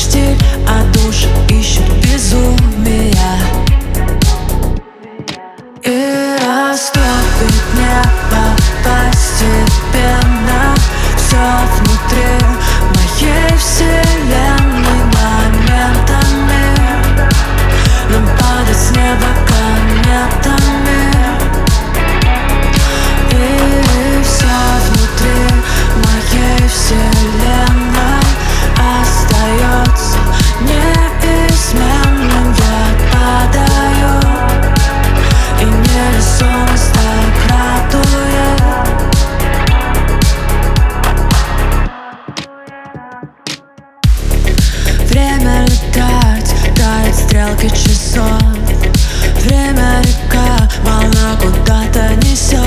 штиль, а души ищут безумия. И растопит небо постепенно все внутри моей вселенной. Моментами нам падать с неба кометами. И все внутри моей вселенной остается неизменным. Я падаю, и невесомость так радует. Время летать, тает стрелки часов. Время река, волна куда-то несет.